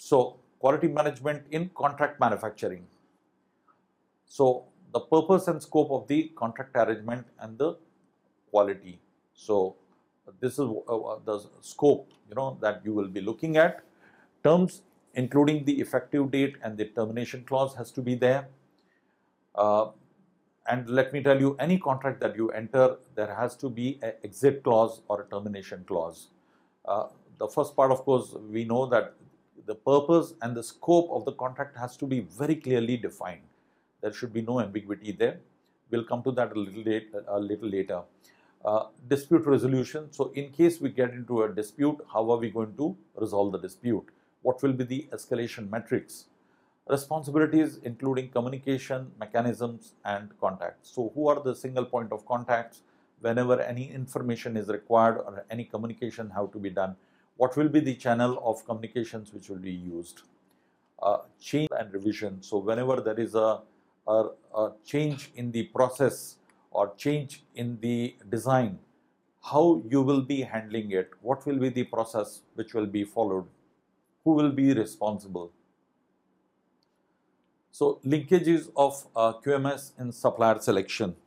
So, quality management in contract manufacturing. So, the purpose and scope of the contract arrangement and the quality. So, this is the scope, that you will be looking at. Terms including the effective date and the termination clause has to be there. And let me tell you, any contract that you enter, there has to be an exit clause or a termination clause. The first part, of course, we know that the purpose and the scope of the contract has to be very clearly defined. There should be no ambiguity there. We'll come to that a little later. Dispute resolution. So, in case we get into a dispute, how are we going to resolve the dispute? What will be the escalation metrics? Responsibilities including communication mechanisms and contacts. So, who are the single point of contacts whenever any information is required or any communication have to be done? What will be the channel of communications which will be used? Change and revision. So, whenever there is a change in the process or change in the design, how you will be handling it? What will be the process which will be followed? Who will be responsible? So, linkages of QMS in supplier selection.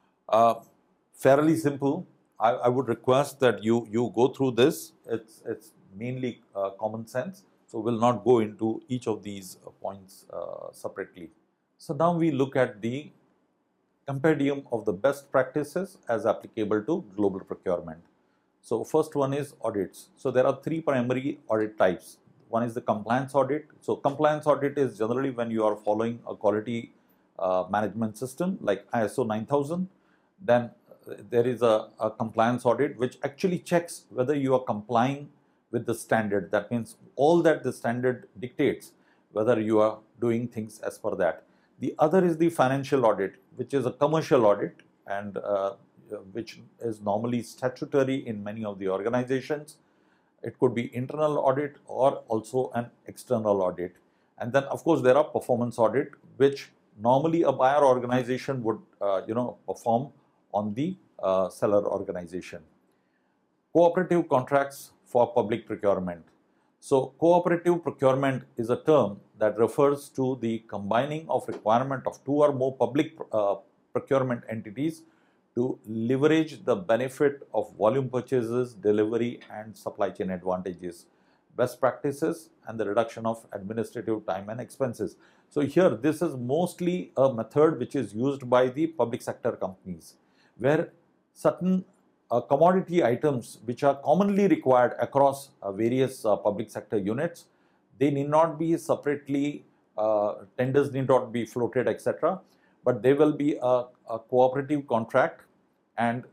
Fairly simple. I would request that you go through this. It's mainly common sense. So, we'll not go into each of these points separately. So, now we look at the compendium of the best practices as applicable to global procurement. So, first one is audits. So, there are three primary audit types. One is the compliance audit. So, compliance audit is generally when you are following a quality management system like ISO 9000. Then there is a compliance audit which actually checks whether you are complying with the standard. That means all that the standard dictates, whether you are doing things as per that. The other is the financial audit, which is a commercial audit and which is normally statutory in many of the organizations. It could be internal audit or also an external audit. And then, of course, there are performance audit, which normally a buyer organization would, perform on the seller organization. Cooperative contracts for public procurement. So, cooperative procurement is a term that refers to the combining of requirement of two or more public procurement entities to leverage the benefit of volume purchases, delivery and supply chain advantages, best practices and the reduction of administrative time and expenses. So, here this is mostly a method which is used by the public sector companies, where certain commodity items which are commonly required across various public sector units, they need not be separately, tenders need not be floated, etc. But there will be a cooperative contract and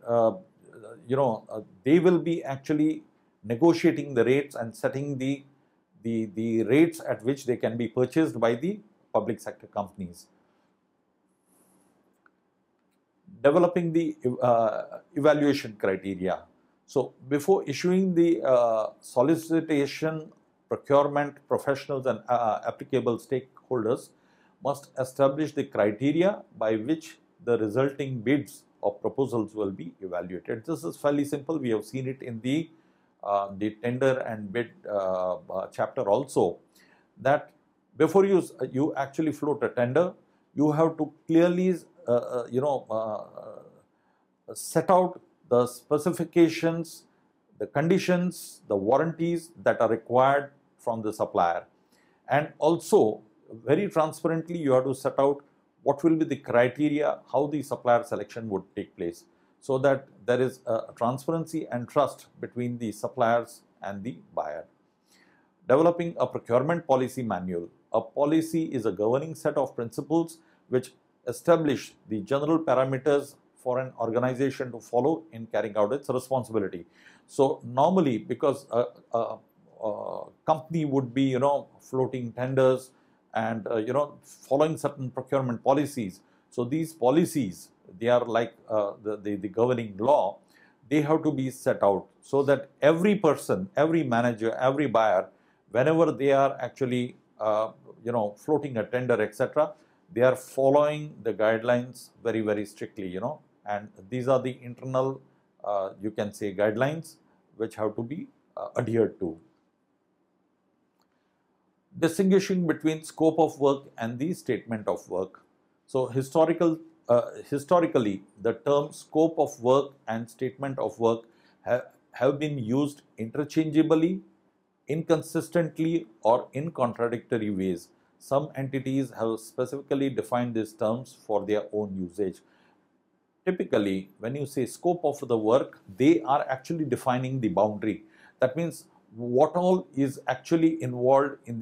they will be actually negotiating the rates and setting the rates at which they can be purchased by the public sector companies. Developing the evaluation criteria. So, before issuing the solicitation, procurement professionals and applicable stakeholders must establish the criteria by which the resulting bids or proposals will be evaluated. This is fairly simple. We have seen it in the tender and bid chapter also, that before you actually float a tender, you have to clearly set out the specifications, the conditions, the warranties that are required from the supplier, and also very transparently you have to set out what will be the criteria, how the supplier selection would take place, so that there is a transparency and trust between the suppliers and the buyer. Developing a procurement policy manual. A policy is a governing set of principles which establish the general parameters for an organization to follow in carrying out its responsibility. So, normally, because a company would be floating tenders and following certain procurement policies. So, these policies, they are like the governing law. They have to be set out so that every person, every manager, every buyer, whenever they are actually floating a tender, etc., they are following the guidelines very, very strictly, and these are the internal, you can say, guidelines which have to be adhered to. Distinguishing between scope of work and the statement of work. So historically, the term scope of work and statement of work have been used interchangeably, inconsistently, or in contradictory ways. Some entities have specifically defined these terms for their own usage. Typically, when you say scope of the work, they are actually defining the boundary. That means what all is actually involved in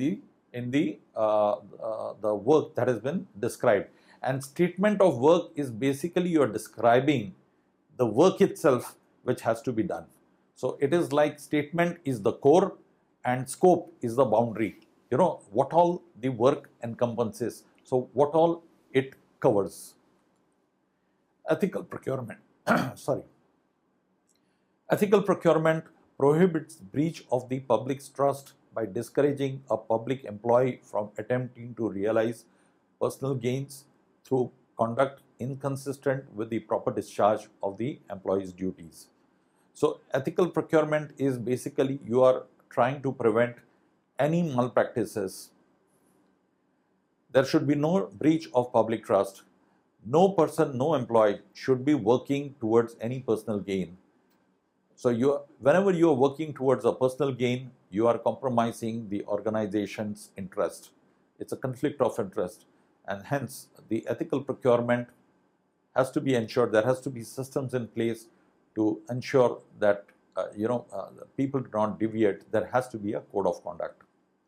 the work that has been described. And statement of work is basically you are describing the work itself which has to be done. So it is like statement is the core and scope is the boundary. You know what all the work encompasses. So what all it covers. Ethical procurement. Sorry. Ethical procurement prohibits breach of the public's trust by discouraging a public employee from attempting to realize personal gains through conduct inconsistent with the proper discharge of the employee's duties. So, ethical procurement is basically you are trying to prevent any malpractices. There should be no breach of public trust. No person, no employee should be working towards any personal gain. So whenever you are working towards a personal gain, you are compromising the organization's interest. It's a conflict of interest, and hence the ethical procurement has to be ensured. There has to be systems in place to ensure that people do not deviate. There has to be a code of conduct.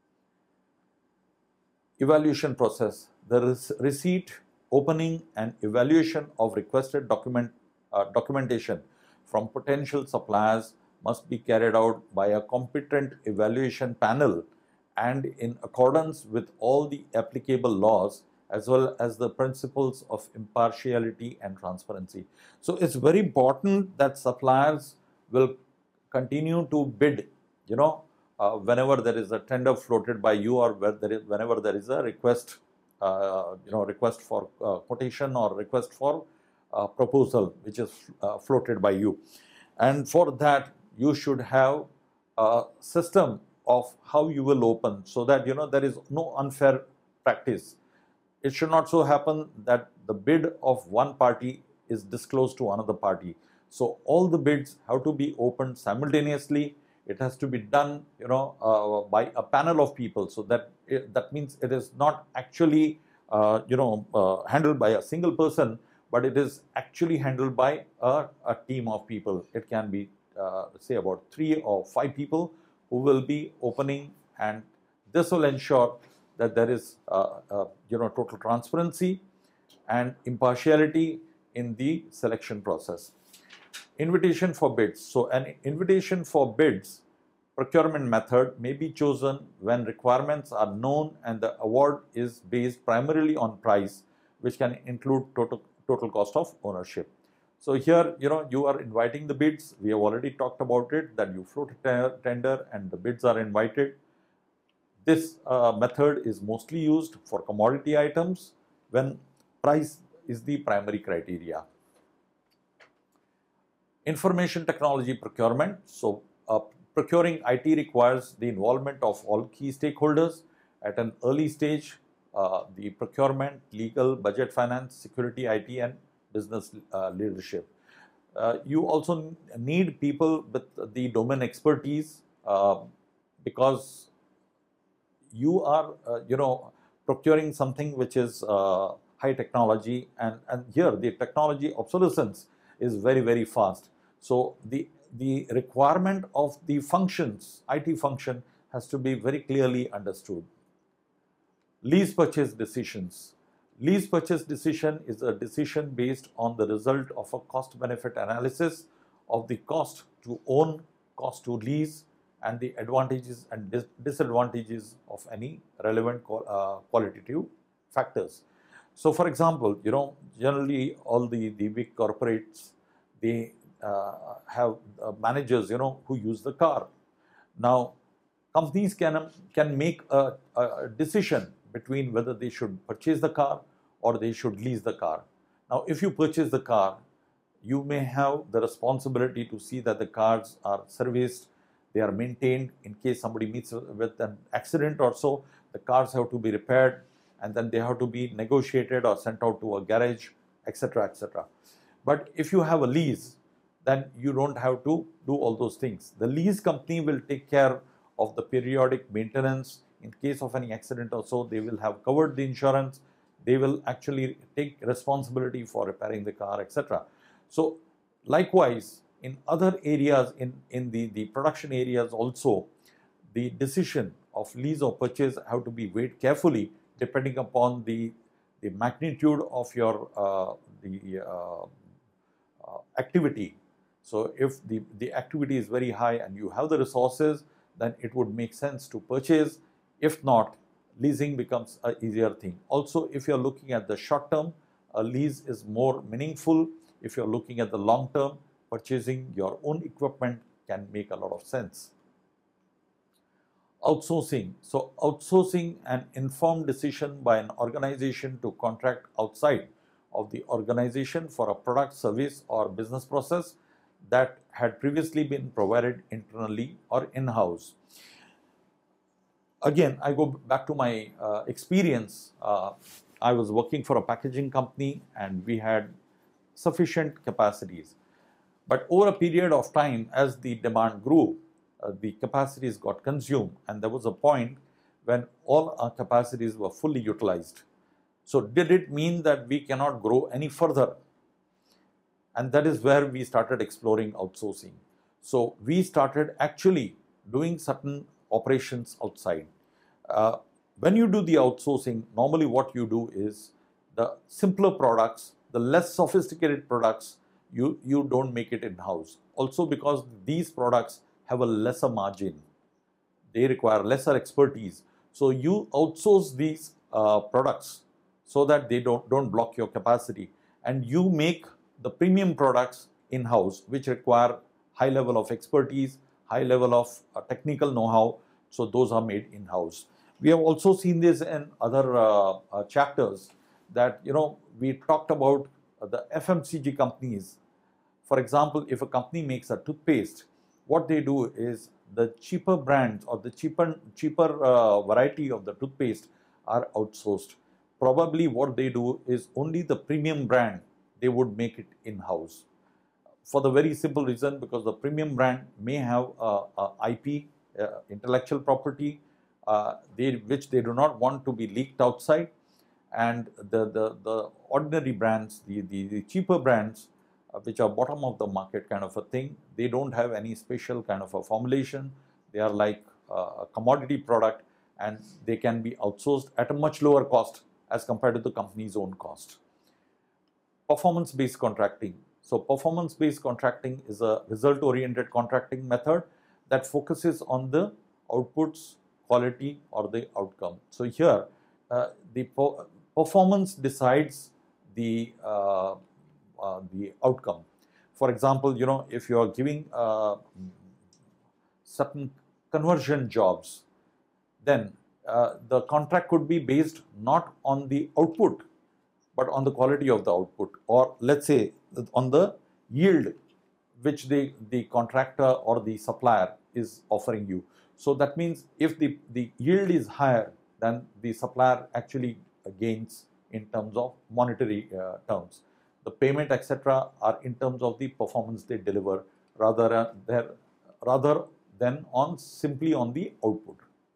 Evaluation process. The receipt, opening and evaluation of requested documentation from potential suppliers must be carried out by a competent evaluation panel and in accordance with all the applicable laws as well as the principles of impartiality and transparency. So it's very important that suppliers will continue to bid, whenever there is a tender floated by you or whenever there is a request, request for quotation or request for proposal which is floated by you. And for that, you should have a system of how you will open so that there is no unfair practice. It should not so happen that the bid of one party is disclosed to another party. So all the bids have to be opened simultaneously. It has to be done, by a panel of people. So that means it is not actually, handled by a single person, but it is actually handled by a team of people. It can be, say, about 3 or 5 people who will be opening, and this will ensure that there is, total transparency and impartiality in the selection process. Invitation for bids. So an invitation for bids procurement method may be chosen when requirements are known and the award is based primarily on price, which can include total cost of ownership. So here, you are inviting the bids. We have already talked about it, that you float a tender and the bids are invited. This method is mostly used for commodity items when price is the primary criteria. Information technology procurement. So procuring IT requires the involvement of all key stakeholders at an early stage. The procurement, legal, budget, finance, security, IT, and business leadership. You also need people with the domain expertise because you are, procuring something which is high technology, and here the technology obsolescence is very, very fast. So the requirement of the functions, IT function, has to be very clearly understood. Lease purchase decisions. Lease purchase decision is a decision based on the result of a cost-benefit analysis of the cost to own, cost to lease, and the advantages and disadvantages of any relevant qualitative factors. So, for example, generally all the big corporates, they have managers, who use the car. Now, companies can make a decision between whether they should purchase the car or they should lease the car. Now, if you purchase the car, you may have the responsibility to see that the cars are serviced, they are maintained. In case somebody meets with an accident or so, the cars have to be repaired, and then they have to be negotiated or sent out to a garage, etc., etc. But if you have a lease, then you don't have to do all those things. The lease company will take care of the periodic maintenance. In case of any accident or so, they will have covered the insurance. They will actually take responsibility for repairing the car, etc. So likewise, in other areas, in the production areas also, the decision of lease or purchase have to be weighed carefully depending upon the magnitude of your activity. So if the activity is very high and you have the resources, then it would make sense to purchase. If not, leasing becomes an easier thing. Also, if you're looking at the short term, a lease is more meaningful. If you're looking at the long term, purchasing your own equipment can make a lot of sense. Outsourcing. So outsourcing an informed decision by an organization to contract outside of the organization for a product, service or business process that had previously been provided internally or in-house. Again, I go back to my experience. I was working for a packaging company and we had sufficient capacities. But over a period of time, as the demand grew, the capacities got consumed, and there was a point when all our capacities were fully utilized. So did it mean that we cannot grow any further? And that is where we started exploring outsourcing. So we started actually doing certain operations outside. When you do the outsourcing, normally what you do is the simpler products, the less sophisticated products, you don't make it in-house. Also because these products have a lesser margin. They require lesser expertise. So you outsource these products so that they don't block your capacity. And you make the premium products in-house, which require high level of expertise, high level of technical know-how. So those are made in-house. We have also seen this in other chapters that, we talked about the FMCG companies. For example, if a company makes a toothpaste, what they do is the cheaper brands or the cheaper variety of the toothpaste are outsourced. Probably what they do is only the premium brand, they would make it in-house. For the very simple reason, because the premium brand may have IP, intellectual property, which they do not want to be leaked outside, and the ordinary brands, the cheaper brands, which are bottom of the market kind of a thing, they don't have any special kind of a formulation. They are like a commodity product, and they can be outsourced at a much lower cost as compared to the company's own cost. Performance-based contracting. So performance-based contracting is a result-oriented contracting method that focuses on the outputs, quality or the outcome. So here the performance decides the outcome. For example, if you are giving certain conversion jobs, then the contract could be based not on the output, but on the quality of the output, or let's say on the yield which the contractor or the supplier is offering you. So that means if the yield is higher, then the supplier actually gains in terms of monetary terms. The payment, etc., are in terms of the performance they deliver rather than simply on the output.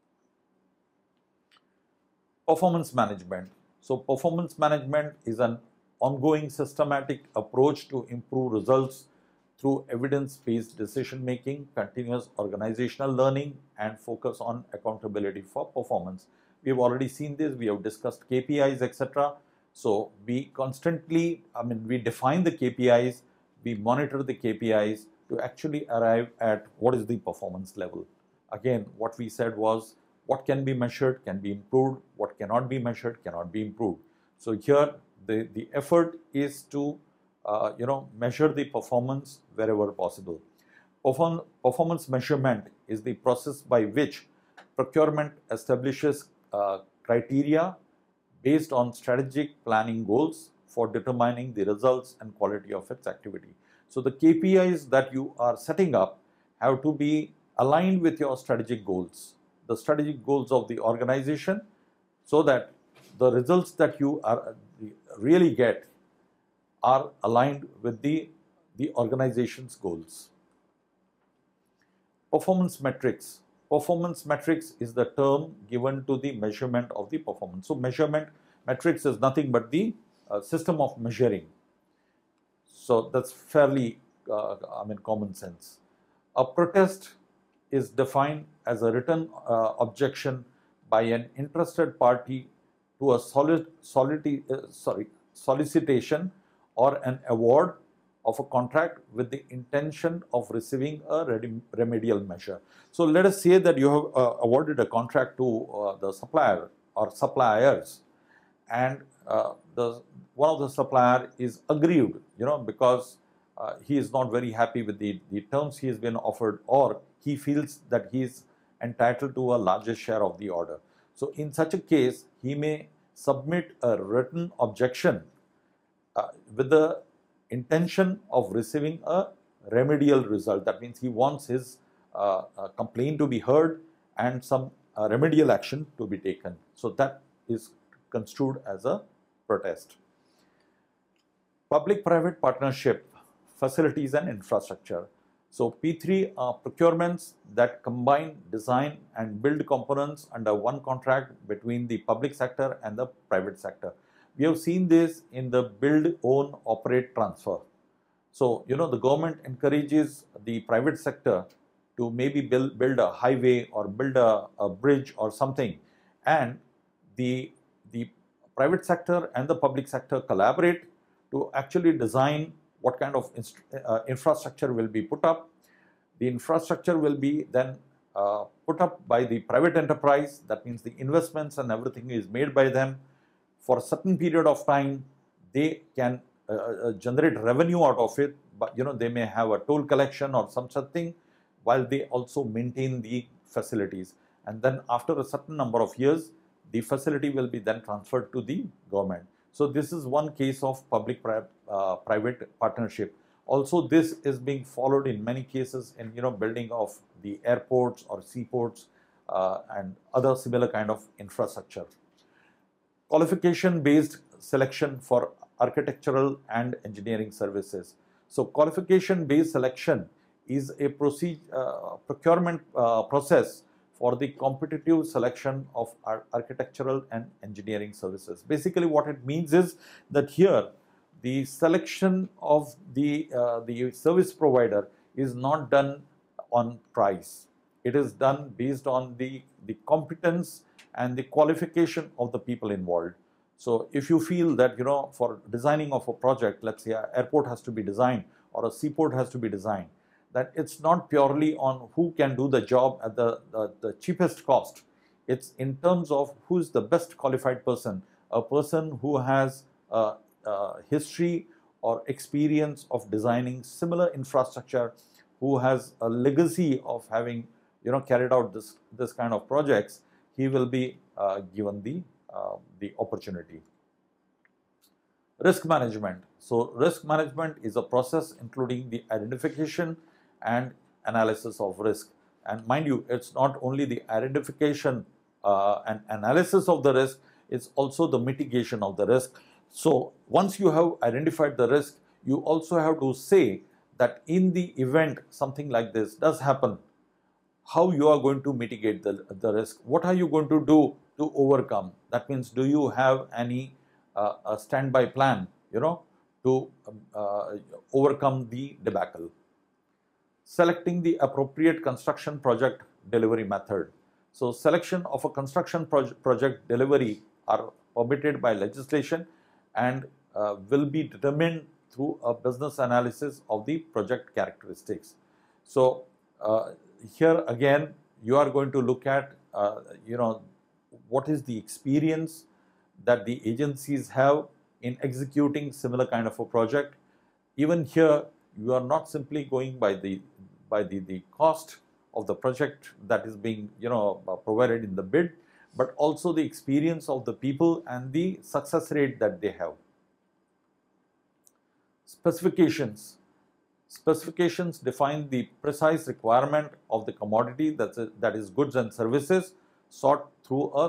Performance management. So performance management is an ongoing systematic approach to improve results through evidence-based decision-making, continuous organizational learning, and focus on accountability for performance. We have already seen this, we have discussed KPIs, etc. So we constantly, we define the KPIs, we monitor the KPIs to actually arrive at what is the performance level. Again, what we said was what can be measured can be improved, what cannot be measured cannot be improved. So here the effort is to measure the performance wherever possible. Performance measurement is the process by which procurement establishes criteria based on strategic planning goals for determining the results and quality of its activity. So the KPIs that you are setting up have to be aligned with your strategic goals, the strategic goals of the organization, so that the results that you really get are aligned with the organization's goals. Performance metrics. Performance metrics is the term given to the measurement of the performance. So metrics is nothing but the system of measuring. So that's fairly, common sense. A protest is defined as a written objection by an interested party to a solicitation or an award of a contract with the intention of receiving a remedial measure. So let us say that you have awarded a contract to the supplier or suppliers, and one of the supplier is aggrieved, because he is not very happy with the terms he has been offered, or he feels that he is entitled to a larger share of the order. So in such a case, he may submit a written objection with the intention of receiving a remedial result. That means he wants his complaint to be heard and some remedial action to be taken. So that is construed as a protest. Public-private partnership, facilities and infrastructure. So P3 are procurements that combine, design and build components under one contract between the public sector and the private sector. We have seen this in the build, own, operate, transfer. So, the government encourages the private sector to maybe build a highway or build a bridge or something, and the private sector and the public sector collaborate to actually design what kind of infrastructure will be put up. The infrastructure will be then put up by the private enterprise. That means the investments and everything is made by them. For a certain period of time, they can generate revenue out of it, but they may have a toll collection or some such thing, while they also maintain the facilities. And then after a certain number of years, the facility will be then transferred to the government. So this is one case of public-private partnership. Also, this is being followed in many cases in building of the airports or seaports and other similar kind of infrastructure. Qualification-based selection for architectural and engineering services. So qualification-based selection is a procurement process for the competitive selection of architectural and engineering services. Basically, what it means is that here the selection of the service provider is not done on price. It is done based on the competence and the qualification of the people involved. So if you feel that, for designing of a project, let's say an airport has to be designed or a seaport has to be designed, that it's not purely on who can do the job at the cheapest cost. It's in terms of who's the best qualified person, a person who has a history or experience of designing similar infrastructure, who has a legacy of having, carried out this kind of projects. He will be given the opportunity. Risk management. So risk management is a process including the identification and analysis of risk. And mind you, it's not only the identification and analysis of the risk, it's also the mitigation of the risk. So once you have identified the risk, you also have to say that in the event something like this does happen, how you are going to mitigate the risk. What are you going to do to overcome? That means, do you have any a standby plan, to overcome the debacle? Selecting the appropriate construction project delivery method. So selection of a construction project delivery are permitted by legislation and will be determined through a business analysis of the project characteristics. So here again, you are going to look at, what is the experience that the agencies have in executing similar kind of a project. Even here, you are not simply going by the cost of the project that is being, provided in the bid, but also the experience of the people and the success rate that they have. Specifications. Specifications define the precise requirement of the commodity, that is goods and services, sought through a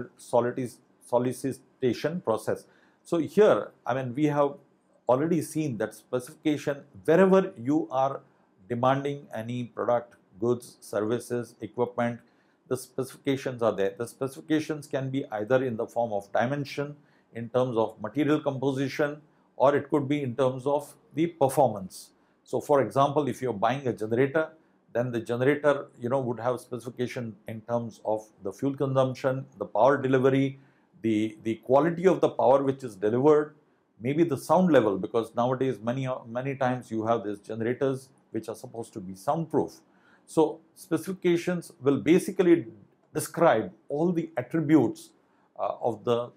solicitation process. So here, I mean, we have already seen that specification, wherever you are demanding any product, goods, services, equipment, the specifications are there. The specifications can be either in the form of dimension, in terms of material composition, or it could be in terms of the performance. So for example, if you're buying a generator, then the generator, would have specification in terms of the fuel consumption, the power delivery, the quality of the power which is delivered, maybe the sound level, because nowadays many times you have these generators which are supposed to be soundproof. So specifications will basically describe all the attributes of the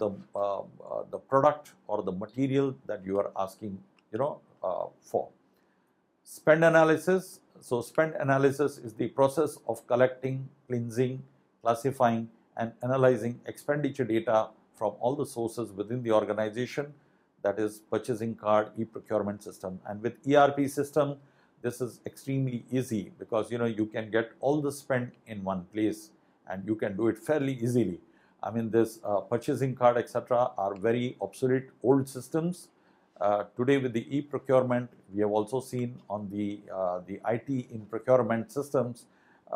product or the material that you are asking for. Spend analysis. So spend analysis is the process of collecting, cleansing, classifying and analyzing expenditure data from all the sources within the organization, that is purchasing card, e-procurement system. And with ERP system, this is extremely easy because you can get all the spend in one place and you can do it fairly easily. I mean, this purchasing card, etc., are very obsolete old systems. Today with the e-procurement, we have also seen on the IT in procurement systems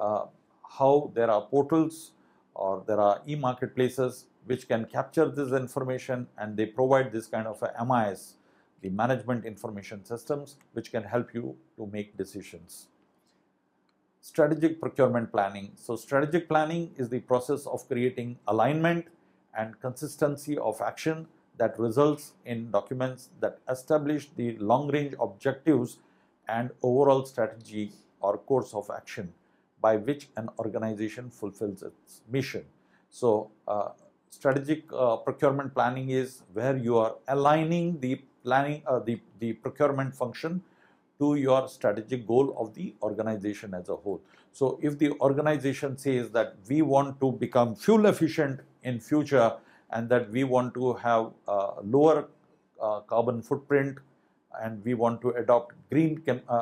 how there are portals or there are e-marketplaces which can capture this information, and they provide this kind of a MIS, the management information systems, which can help you to make decisions. Strategic procurement planning. So strategic planning is the process of creating alignment and consistency of action that results in documents that establish the long-range objectives and overall strategy or course of action by which an organization fulfills its mission. So strategic procurement planning is where you are aligning the planning, the procurement function to your strategic goal of the organization as a whole. So if the organization says that we want to become fuel efficient in future and that we want to have lower carbon footprint and we want to adopt green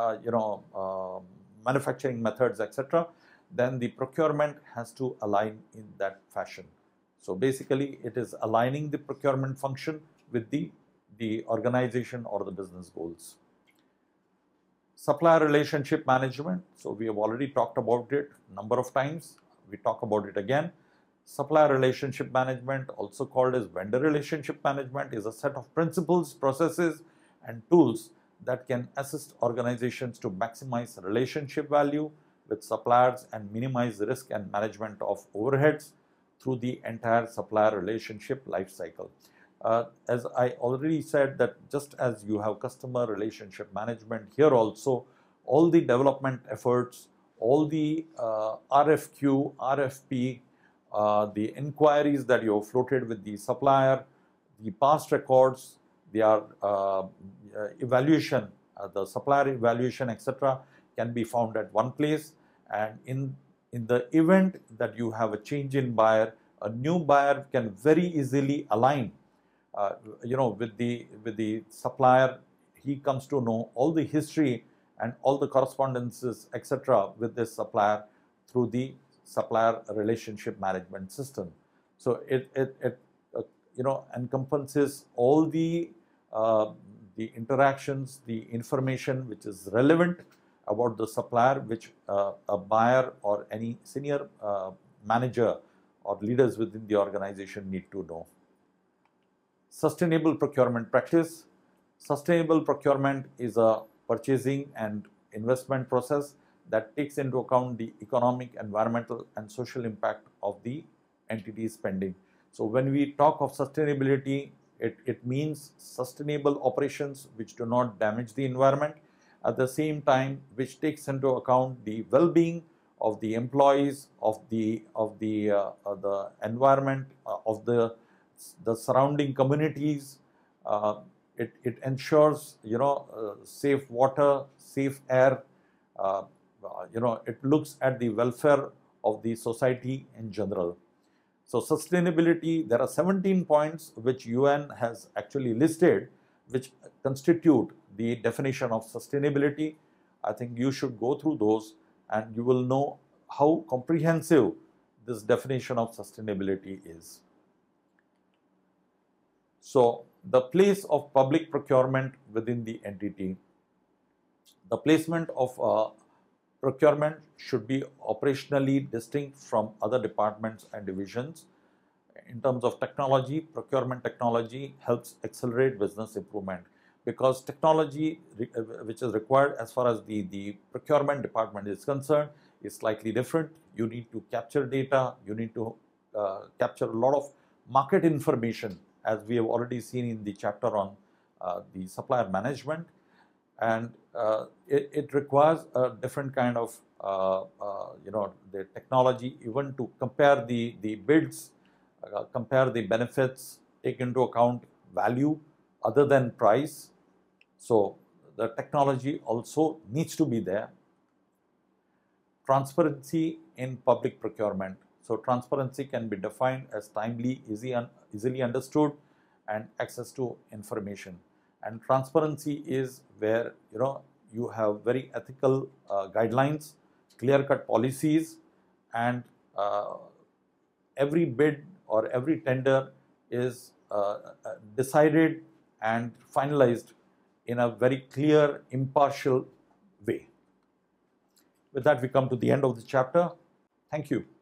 manufacturing methods, etc., then the procurement has to align in that fashion. So basically it is aligning the procurement function with the organization or the business goals. Supplier relationship management. So we have already talked about it a number of times. We talk about it again. Supplier relationship management, also called as vendor relationship management, is a set of principles, processes and tools that can assist organizations to maximize relationship value with suppliers and minimize risk and management of overheads through the entire supplier relationship life cycle. As I already said, that just as you have customer relationship management, here also all the development efforts, all the RFQ, RFP, the inquiries that you have floated with the supplier, the past records, their evaluation, the supplier evaluation, etc., can be found at one place. And in the event that you have a change in buyer, a new buyer can very easily align with the supplier. He comes to know all the history and all the correspondences, etc., with this supplier through the supplier relationship management system. So it encompasses all the interactions, the information which is relevant about the supplier, which a buyer or any senior manager or leaders within the organization need to know. Sustainable procurement practice. Sustainable procurement is a purchasing and investment process that takes into account the economic, environmental and social impact of the entity's spending. So when we talk of sustainability, it means sustainable operations which do not damage the environment, at the same time which takes into account the well-being of the employees, of the environment, of the surrounding communities. It ensures safe water, safe air. It looks at the welfare of the society in general. So sustainability, there are 17 points which UN has actually listed, which constitute the definition of sustainability. I think you should go through those and you will know how comprehensive this definition of sustainability is. So, the place of public procurement within the entity. The placement of procurement should be operationally distinct from other departments and divisions. In terms of technology, procurement technology helps accelerate business improvement, because technology which is required as far as the procurement department is concerned is slightly different. You need to capture data, you need to capture a lot of market information, as we have already seen in the chapter on the supplier management, and it requires a different kind of the technology, even to compare the bids, compare the benefits, take into account value other than price. So the technology also needs to be there. Transparency in public procurement. So transparency can be defined as timely, easily understood, and access to information. And transparency is where you have very ethical guidelines, clear-cut policies, and every bid or every tender is decided and finalized in a very clear, impartial way. With that, we come to the end of the chapter. Thank you.